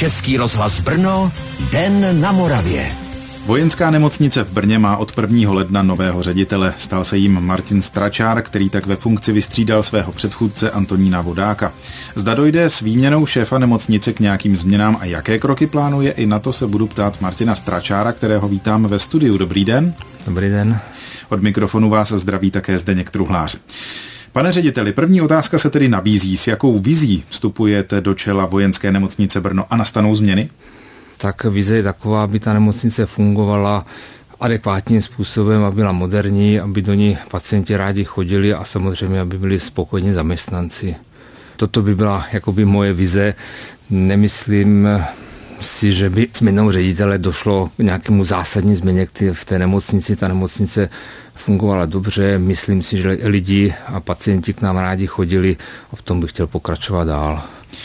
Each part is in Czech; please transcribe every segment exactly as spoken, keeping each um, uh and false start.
Český rozhlas Brno, Den na Moravě. Vojenská nemocnice v Brně má od prvního ledna nového ředitele. Stal se jím Martin Stračár, který tak ve funkci vystřídal svého předchůdce Antonína Vodáka. Zda dojde s výměnou šéfa nemocnice k nějakým změnám a jaké kroky plánuje, i na to se budu ptát Martina Stračára, kterého vítám ve studiu. Dobrý den. Dobrý den. Od mikrofonu vás zdraví také Zdeněk Truhlář. Pane řediteli, první otázka se tedy nabízí. S jakou vizí vstupujete do čela Vojenské nemocnice Brno a nastanou změny? Tak vize je taková, aby ta nemocnice fungovala adekvátním způsobem, aby byla moderní, aby do ní pacienti rádi chodili a samozřejmě, aby byli spokojení zaměstnanci. Toto by byla jakoby moje vize. Nemyslím si, že by změnou ředitele došlo k nějakému zásadní změně v té nemocnici. Ta nemocnice fungovala dobře, myslím si, že lidi a pacienti k nám rádi chodili a v tom bych chtěl pokračovat dál.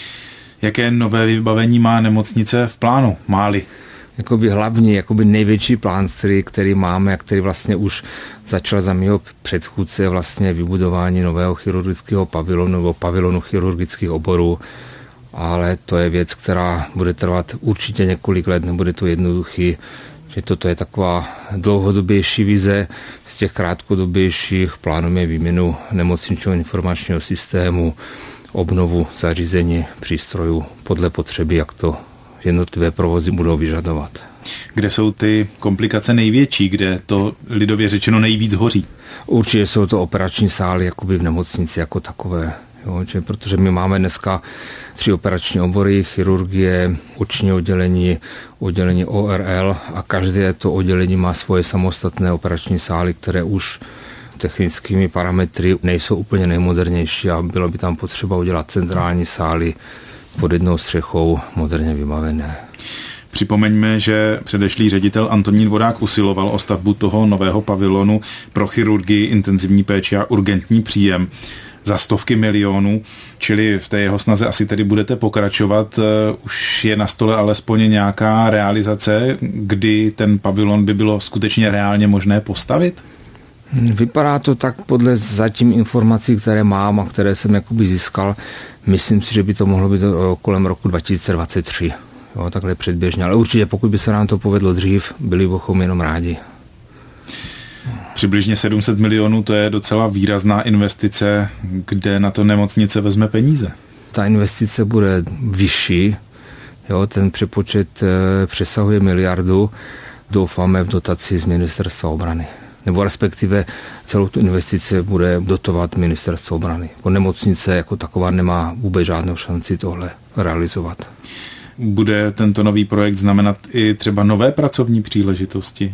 Jaké nové vybavení má nemocnice v plánu? Máli? Jakoby hlavní, jakoby největší plán, který, který máme a který vlastně už začal za mého předchůdce, vlastně vybudování nového chirurgického pavilonu nebo pavilonu chirurgických oborů. Ale to je věc, která bude trvat určitě několik let, nebude to jednoduchý. Že toto je taková dlouhodobější vize. Z těch krátkodobějších plánujeme výměnu nemocničního informačního systému, obnovu zařízení, přístrojů podle potřeby, jak to jednotlivé provozy budou vyžadovat. Kde jsou ty komplikace největší, kde to lidově řečeno nejvíc hoří? Určitě jsou to operační sály jakoby v nemocnici jako takové. Jo, že, protože my máme dneska tři operační obory, chirurgie, oční oddělení, oddělení O R L a každé to oddělení má svoje samostatné operační sály, které už technickými parametry nejsou úplně nejmodernější a bylo by tam potřeba udělat centrální sály pod jednou střechou moderně vybavené. Připomeňme, že předešlý ředitel Antonín Vodák usiloval o stavbu toho nového pavilonu pro chirurgii, intenzivní péči a urgentní příjem za stovky milionů, čili v té jeho snaze asi tedy budete pokračovat. Už je na stole alespoň nějaká realizace, kdy ten pavilon by bylo skutečně reálně možné postavit? Vypadá to tak podle zatím informací, které mám a které jsem jakoby získal. Myslím si, že by to mohlo být kolem roku dva tisíce dvacet tři. Jo, takhle předběžně. Ale určitě, pokud by se nám to povedlo dřív, byli bychom jenom rádi. Přibližně sedm set milionů, to je docela výrazná investice, kde na to nemocnice vezme peníze. Ta investice bude vyšší. Jo, ten přepočet přesahuje miliardu. Doufáme v dotaci z Ministerstva obrany. Nebo respektive celou tu investici bude dotovat Ministerstvo obrany. Jako nemocnice jako taková nemá vůbec žádnou šanci tohle realizovat. Bude tento nový projekt znamenat i třeba nové pracovní příležitosti?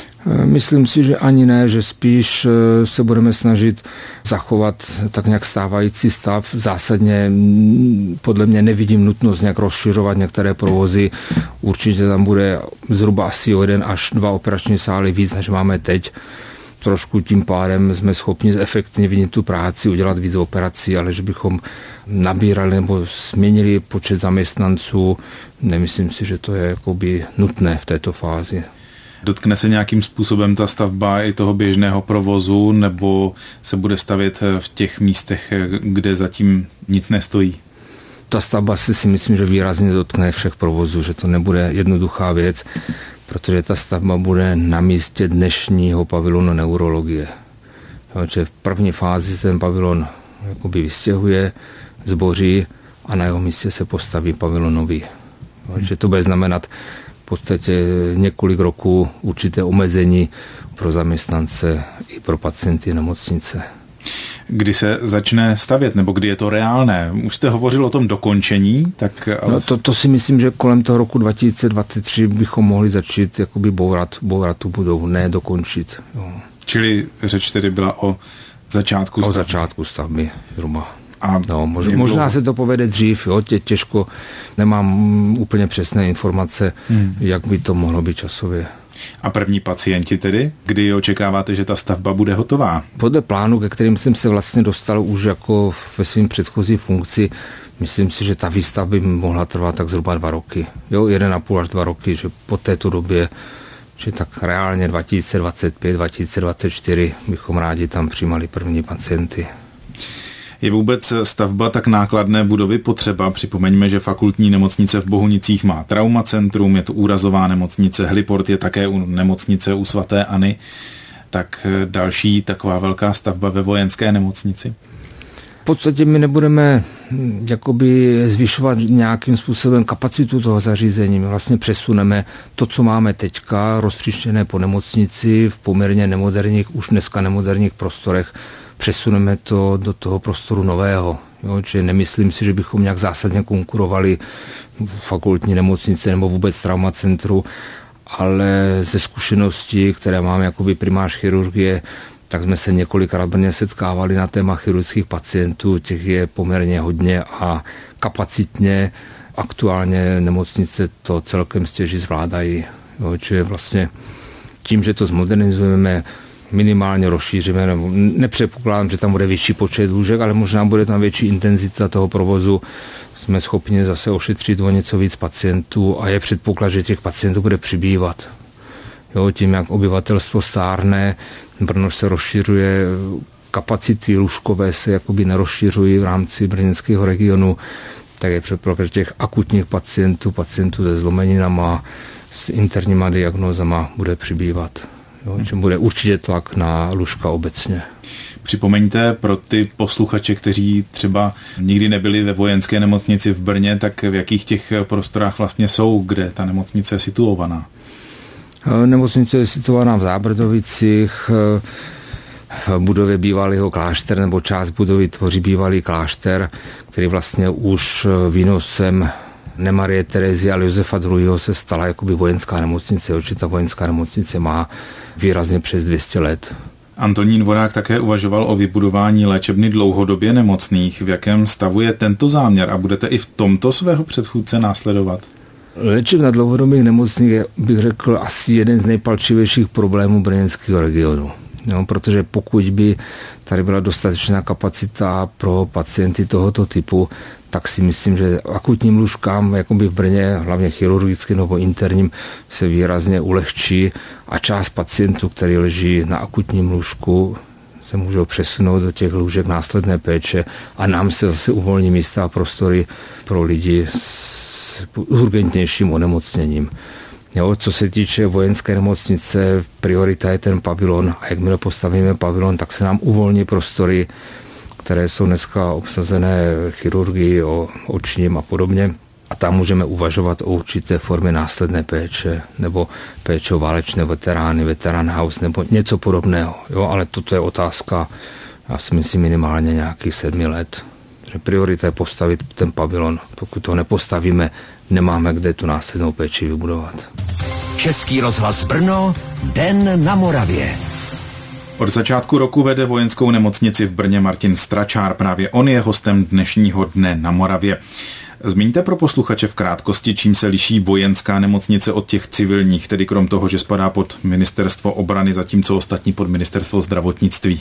Myslím si, že ani ne, že spíš se budeme snažit zachovat tak nějak stávající stav. Zásadně podle mě nevidím nutnost nějak rozšiřovat některé provozy. Určitě tam bude zhruba asi o jeden až dva operační sály víc, než máme teď. Trošku tím pádem jsme schopni zefektivnit tu práci, udělat víc operací, ale že bychom nabírali nebo změnili počet zaměstnanců, nemyslím si, že to je jakoby nutné v této fázi. Dotkne se nějakým způsobem ta stavba i toho běžného provozu, nebo se bude stavět v těch místech, kde zatím nic nestojí? Ta stavba si, si myslím, že výrazně dotkne všech provozů, že to nebude jednoduchá věc, protože ta stavba bude na místě dnešního pavilonu neurologie. Takže v první fázi ten pavilon jakoby vystěhuje, zboří a na jeho místě se postaví pavilon nový. Takže to bude znamenat v podstatě několik roků určité omezení pro zaměstnance i pro pacienty nemocnice. Kdy se začne stavět, nebo kdy je to reálné? Už jste hovořil o tom dokončení, tak ale... No to, to si myslím, že kolem toho roku dva tisíce dvacet tři bychom mohli začít jakoby bourat, bourat tu budovu, ne dokončit. Jo. Čili řeč tedy byla o začátku stavby. O začátku stavby, zhruba. A no, mož, možná se to povede dřív, jo, tě těžko, nemám úplně přesné informace, hmm. jak by to mohlo být časově. A první pacienti tedy? Kdy očekáváte, že ta stavba bude hotová? Podle plánu, ke kterým jsem se vlastně dostal už jako ve svým předchozí funkci, myslím si, že ta výstavba by mohla trvat tak zhruba dva roky. Jo, jeden a půl až dva roky, že po této době, že tak reálně dva tisíce dvacet pět, dva tisíce dvacet čtyři bychom rádi tam přijímali první pacienty. Je vůbec stavba tak nákladné budovy potřeba? Připomeňme, že fakultní nemocnice v Bohunicích má traumacentrum, je to úrazová nemocnice, heliport je také u nemocnice u svaté Anny. Tak další taková velká stavba ve vojenské nemocnici? V podstatě my nebudeme jakoby zvyšovat nějakým způsobem kapacitu toho zařízení. My vlastně přesuneme to, co máme teďka, roztříštěné po nemocnici v poměrně nemoderních, už dneska nemoderních prostorech, přesuneme to do toho prostoru nového. Jo, že nemyslím si, že bychom nějak zásadně konkurovali fakultní nemocnice nebo vůbec traumacentru, ale ze zkušeností, které máme jakoby primář chirurgie, tak jsme se několikrát brně setkávali na téma chirurgických pacientů, těch je poměrně hodně a kapacitně aktuálně nemocnice to celkem stěží zvládají. Jo, čiže vlastně tím, že to zmodernizujeme, minimálně rozšíříme, nebo nepředpokládám, že tam bude větší počet lůžek, ale možná bude tam větší intenzita toho provozu, jsme schopni zase ošetřit o něco víc pacientů a je předpoklad, že těch pacientů bude přibývat. Jo, tím, jak obyvatelstvo stárne, Brno se rozšiřuje, kapacity lůžkové se jakoby nerozšiřují v rámci brněnského regionu, tak je předpoklad, že těch akutních pacientů, pacientů se zlomeninama, s interníma diagnózama bude přibývat. Jo, čím bude určitě tlak na lůžka obecně. Připomeňte pro ty posluchače, kteří třeba nikdy nebyli ve vojenské nemocnici v Brně, tak v jakých těch prostorách vlastně jsou, kde ta nemocnice je situovaná? Nemocnice je situovaná v Zábrdovicích, v budově bývalého kláštera, nebo část budovy tvoří bývalý klášter, který vlastně už výnosem ne Marie Terezie, ale Josefa druhého. se stala jakoby vojenská nemocnice. Určitě ta vojenská nemocnice má výrazně přes dvě stě let. Antonín Dvorák také uvažoval o vybudování léčebny dlouhodobě nemocných. V jakém stavu je tento záměr a budete i v tomto svého předchůdce následovat? Léčebna dlouhodobých nemocných je, bych řekl, asi jeden z nejpalčivějších problémů brněnského regionu. No, protože pokud by tady byla dostatečná kapacita pro pacienty tohoto typu, tak si myslím, že akutním lůžkám jakoby v Brně, hlavně chirurgickým nebo interním, se výrazně ulehčí a část pacientů, který leží na akutním lůžku, se můžou přesunout do těch lůžek následné péče a nám se zase uvolní místa a prostory pro lidi s urgentnějším onemocněním. Jo, co se týče vojenské nemocnice, priorita je ten pavilon a jakmile postavíme pavilon, tak se nám uvolní prostory, které jsou dneska obsazené chirurgii, o očním a podobně. A tam můžeme uvažovat o určité formě následné péče nebo péče o válečné veterány, veteran house nebo něco podobného. Jo, ale toto je otázka, já si myslím, minimálně nějakých sedmi let. Že priorita je postavit ten pavilon. Pokud to nepostavíme, nemáme kde tu následnou péči vybudovat. Český rozhlas Brno, Den na Moravě. Od začátku roku vede vojenskou nemocnici v Brně Martin Stračár. Právě on je hostem dnešního Dne na Moravě. Zmíňte pro posluchače v krátkosti, čím se liší vojenská nemocnice od těch civilních, tedy krom toho, že spadá pod ministerstvo obrany, zatímco ostatní pod ministerstvo zdravotnictví.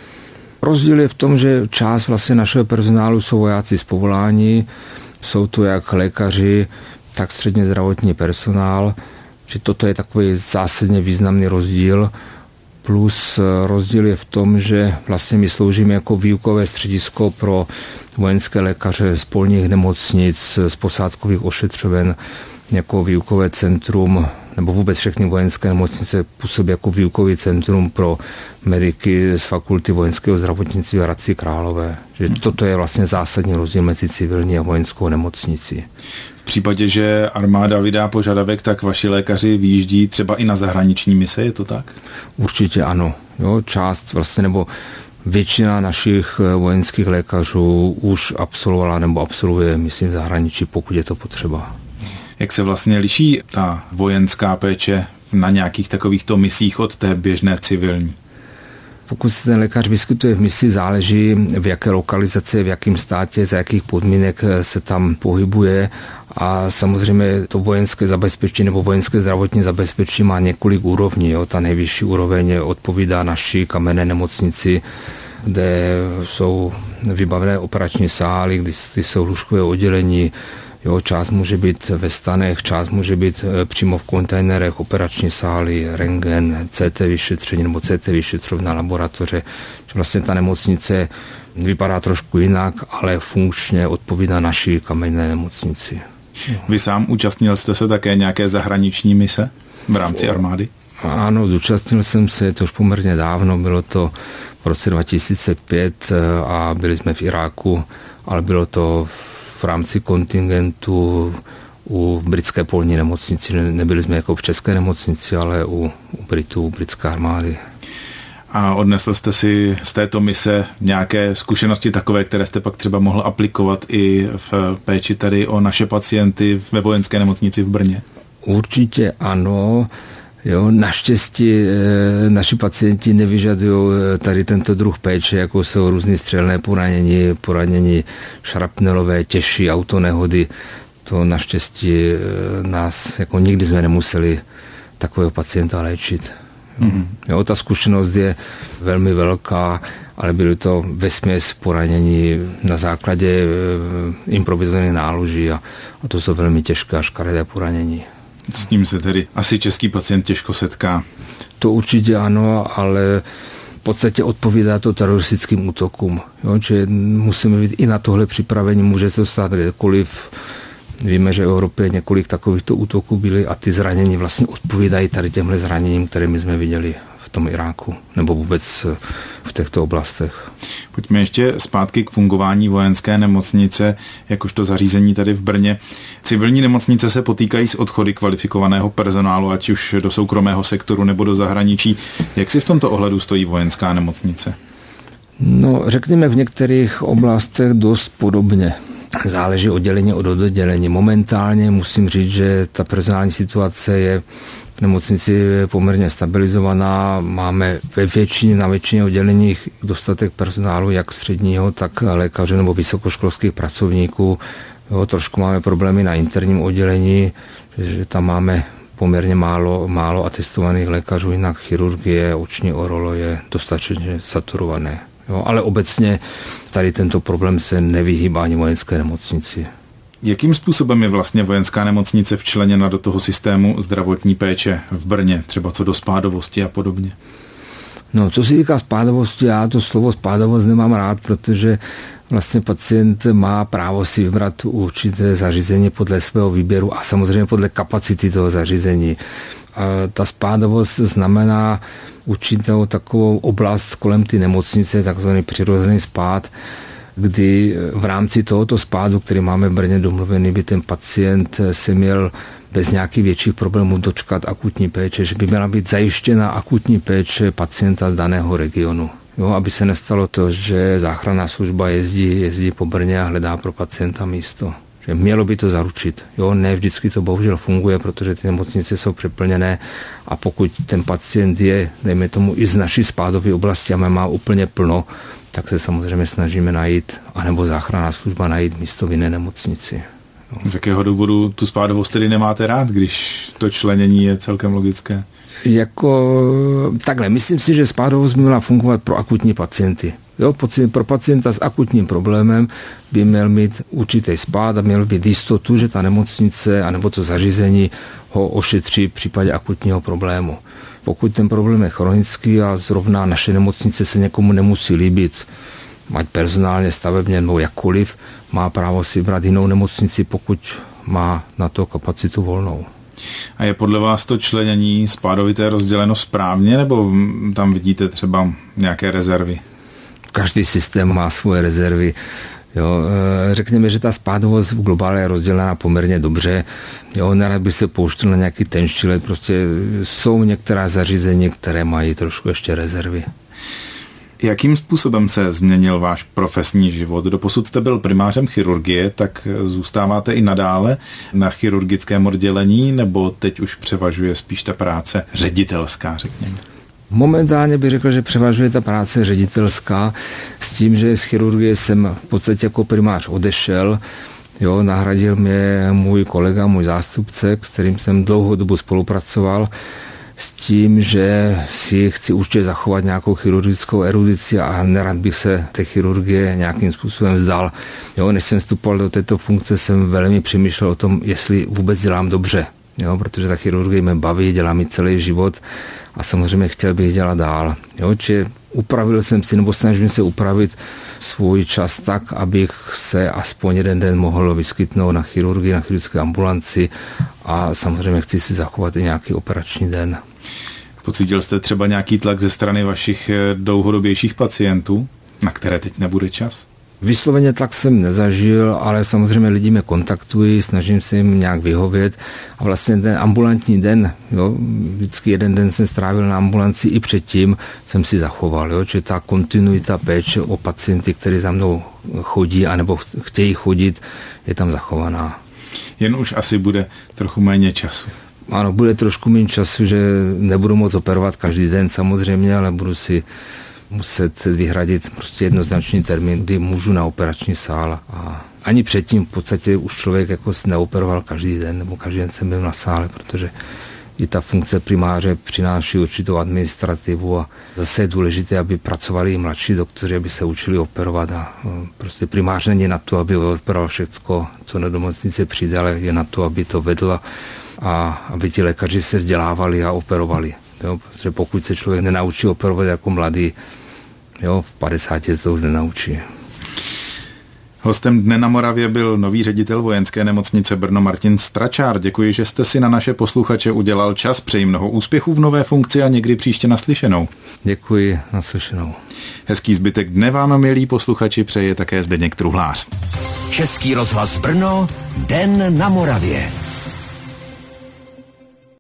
Rozdíl je v tom, že část vlastně našeho personálu jsou vojáci z povolání, jsou to jak lékaři, tak středně zdravotní personál, že toto je takový zásadně významný rozdíl. Plus rozdíl je v tom, že vlastně my sloužíme jako výukové středisko pro vojenské lékaře z polních nemocnic, z posádkových ošetřoven, jako výukové centrum, nebo vůbec všechny vojenské nemocnice působí jako výukový centrum pro mediky z fakulty vojenského zdravotnictví v Hradci Králové. Že toto je vlastně zásadní rozdíl mezi civilní a vojenskou nemocnicí. V případě, že armáda vydá požadavek, tak vaši lékaři vyjíždí třeba i na zahraniční mise, je to tak? Určitě ano. Jo, část vlastně, nebo většina našich vojenských lékařů už absolvovala nebo absolvuje, myslím, v zahraničí, pokud je to potřeba. Jak se vlastně liší ta vojenská péče na nějakých takovýchto misích od té běžné civilní? Pokud se ten lékař vyskytuje v misi, záleží v jaké lokalizaci, v jakém státě, za jakých podmínek se tam pohybuje a samozřejmě to vojenské zabezpečení nebo vojenské zdravotní zabezpečení má několik úrovní. Jo. Ta nejvyšší úroveň odpovídá naší kamenné nemocnici, kde jsou vybavené operační sály, kde jsou lůžkové oddělení, Jo, část může být ve stanech, část může být přímo v kontejnerech, operační sály, rentgen, C T vyšetření nebo C T vyšetřovna laboratoře. Vlastně ta nemocnice vypadá trošku jinak, ale funkčně odpovídá naší kamenné nemocnici. Vy sám účastnil jste se také nějaké zahraniční mise v rámci armády? Ano, zúčastnil jsem se, to už poměrně dávno, bylo to v roce dva tisíce pět a byli jsme v Iráku, ale bylo to v rámci kontingentu u britské polní nemocnici. Nebyli jsme jako v české nemocnici, ale u, u Britů, britské armády. A odnesl jste si z této mise nějaké zkušenosti takové, které jste pak třeba mohl aplikovat i v péči tady o naše pacienty ve vojenské nemocnici v Brně? Určitě ano. Jo, naštěstí e, naši pacienti nevyžadují tady tento druh péče, jako jsou různé střelné poranění, poranění šrapnelové, těžší autonehody. To naštěstí e, nás, jako nikdy jsme nemuseli takového pacienta léčit. Mm-hmm. Jo, ta zkušenost je velmi velká, ale byly to vesměs poranění na základě e, improvizovaných náloží a, a to jsou velmi těžké a škaredé poranění. S ním se tedy asi český pacient těžko setká. To určitě ano, ale v podstatě odpovídá to teroristickým útokům. Jo? Čiže musíme být i na tohle připraveni, může se stát kdekoliv. Víme, že v Evropě několik takovýchto útoků byly a ty zranění vlastně odpovídají tady těmhle zraněním, které my jsme viděli v tom Iráku nebo vůbec v těchto oblastech. Pojďme ještě zpátky k fungování vojenské nemocnice, jakožto zařízení tady v Brně. Civilní nemocnice se potýkají s odchody kvalifikovaného personálu, ať už do soukromého sektoru nebo do zahraničí. Jak si v tomto ohledu stojí vojenská nemocnice? No, řekněme v některých oblastech dost podobně. Záleží oddělení od oddělení. Momentálně musím říct, že ta personální situace je v nemocnici poměrně stabilizovaná. Máme ve většině, na většině odděleních dostatek personálu, jak středního, tak lékařů nebo vysokoškolských pracovníků. Jo, trošku máme problémy na interním oddělení, že tam máme poměrně málo, málo atestovaných lékařů, jinak chirurgie, oční orolo je dostatečně saturované. Jo, ale obecně tady tento problém se nevyhýbá ani vojenské nemocnici. Jakým způsobem je vlastně vojenská nemocnice včleněna do toho systému zdravotní péče v Brně, třeba co do spádovosti a podobně? No, co se týká spádovosti, já to slovo spádovost nemám rád, protože vlastně pacient má právo si vybrat určité zařízení podle svého výběru a samozřejmě podle kapacity toho zařízení. A ta spádovost znamená určitou takovou oblast kolem ty nemocnice, takzvaný přirozený spád, kdy v rámci tohoto spádu, který máme v Brně domluvený, by ten pacient se měl bez nějakých větších problémů dočkat akutní péče, že by měla být zajištěna akutní péče pacienta z daného regionu. Jo, aby se nestalo to, že záchranná služba jezdí, jezdí po Brně a hledá pro pacienta místo. Že mělo by to zaručit. Jo, ne vždycky to bohužel funguje, protože ty nemocnice jsou přeplněné a pokud ten pacient je, dejme tomu, i z naší spádové oblasti a má úplně plno, tak se samozřejmě snažíme najít, anebo záchranná služba najít místo v jiné nemocnici. No. Z jakého důvodu tu spádovost tedy nemáte rád, když to členění je celkem logické? Jako takhle, myslím si, že spádovost by měla fungovat pro akutní pacienty. Jo, pro pacienta s akutním problémem by měl mít určitý spád a měl být jistotu, že ta nemocnice anebo to zařízení ho ošetří v případě akutního problému. Pokud ten problém je chronický a zrovna naše nemocnice se někomu nemusí líbit, ať personálně, stavebně nebo jakkoliv, má právo si brát jinou nemocnici, pokud má na to kapacitu volnou. A je podle vás to členění spádovité rozděleno správně, nebo tam vidíte třeba nějaké rezervy? Každý systém má svoje rezervy. Jo, řekněme, že ta spádovost v globále je rozdělená poměrně dobře. Jo, nerad by se pouštěl na nějaký tenčí let, prostě jsou některá zařízení, které mají trošku ještě rezervy. Jakým způsobem se změnil váš profesní život? Doposud jste byl primářem chirurgie, tak zůstáváte i nadále na chirurgickém oddělení, nebo teď už převažuje spíš ta práce ředitelská, řekněme? Momentálně bych řekl, že převažuje ta práce ředitelská s tím, že z chirurgie jsem v podstatě jako primář odešel. Jo, nahradil mě můj kolega, můj zástupce, s kterým jsem dlouhou dobu spolupracoval. s tím, že si chci určitě zachovat nějakou chirurgickou erudici a nerad bych se té chirurgie nějakým způsobem vzdal. Jo, než jsem vstupoval do této funkce, jsem velmi přemýšlel o tom, jestli vůbec dělám dobře. Jo, protože ta chirurgie mě baví, dělá mi celý život a samozřejmě chtěl bych dělat dál. Jo, čiže upravil jsem si, nebo snažím se upravit svůj čas tak, abych se aspoň jeden den mohl vyskytnout na chirurgii, na chirurgické ambulanci a samozřejmě chci si zachovat i nějaký operační den. Pocítil jste třeba nějaký tlak ze strany vašich dlouhodobějších pacientů, na které teď nebude čas? Vysloveně tlak jsem nezažil, ale samozřejmě lidi mě kontaktují, snažím se jim nějak vyhovět a vlastně ten ambulantní den, jo, vždycky jeden den jsem strávil na ambulanci, i předtím jsem si zachoval, jo, že ta kontinuita péče o pacienty, kteří za mnou chodí anebo chtějí chodit, je tam zachovaná. Jen už asi bude trochu méně času. Ano, bude trošku méně času, že nebudu moct operovat každý den samozřejmě, ale budu si muset vyhradit prostě jednoznačný termín, kdy můžu na operační sál. A ani předtím v podstatě už člověk jako neoperoval každý den, nebo každý den jsem byl na sále, protože i ta funkce primáře přináší určitou administrativu a zase je důležité, aby pracovali i mladší doktoři, aby se učili operovat a prostě primář není na to, aby operoval všecko, co na nemocnici přijde, ale je na to, aby to vedl a aby ti lékaři se vzdělávali a operovali. Jo, protože pokud se člověk nenaučí operovat jako mladý, jo, v padesáti to už nenaučí. Hostem Dne na Moravě byl nový ředitel vojenské nemocnice Brno Martin Stračár. Děkuji, že jste si na naše posluchače udělal čas. Přeji mnoho úspěchů v nové funkci a někdy příště naslyšenou. Děkuji, naslyšenou. Hezký zbytek dne vám, milí posluchači, přeje také Zdeněk Truhlář. Český rozhlas Brno, Den na Moravě.